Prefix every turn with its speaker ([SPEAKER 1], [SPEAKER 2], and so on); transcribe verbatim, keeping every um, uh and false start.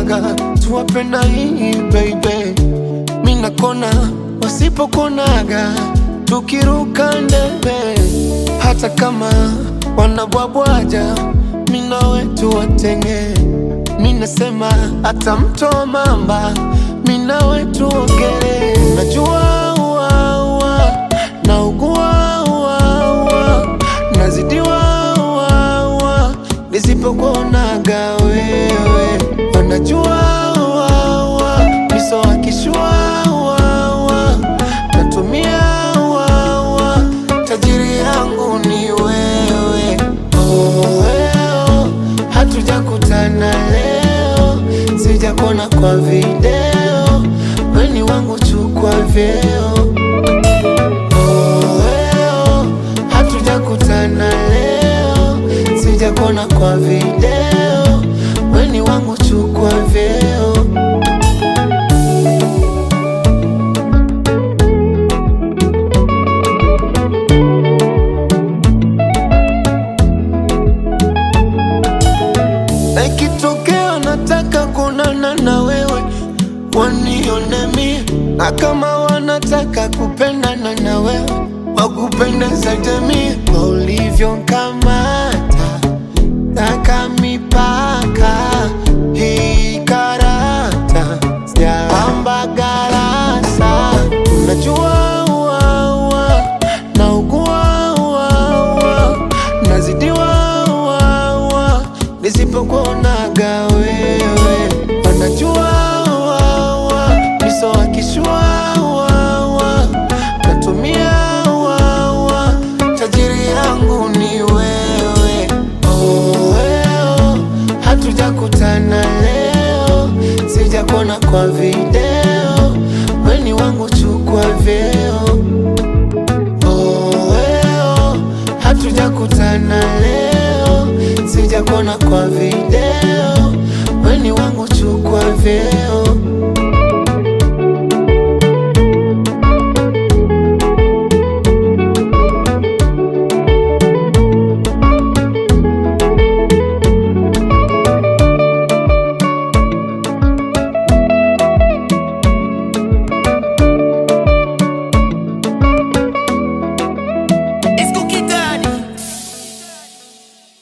[SPEAKER 1] wanaonaga tuwapenda hii baby. Mina kona wasipokonaga tukiruka ndebe. Hata kama wanabwabwaja mina wetu watenge. Mina sema hata mto mamba mina wetu ogele. Najua uwa uwa na ugua uwa uwa nazidiwa uwa uwa nisipokuonaga wewe. Wanajua uwa uwa miso wakishua uwa uwa natumia uwa uwa tajiri yangu ni wewe. Oh, weo hatujakutana leo, sijakona kwa video, weni wangu chukua vyeo. Oh, weo hatujakutana leo, sijakona kwa video, weni wangu chukua vyeo. Na ikitokea nataka kuonana na wewe, wanione mie. Na kama wanataka kupendana na wewe, wakupende zaidi mie. Kwa ulivyo kamata taka mipaka hii karata sijapamba garasa. Unajua uwa uwa na ugua uwa uwa nazidiwa uwa uwa nisipokuonaga wewe. Wanajua uwa uwa miso wakishua uwa uwa natumia uwa uwa tajiri yangu ni wewe. Oh, weo hatujakutana leo, sijakona kwa video, weni wangu chukua vyeo. Oh, weo hatujakutana leo, sijakona kwa video, weni wangu chukua vyeo.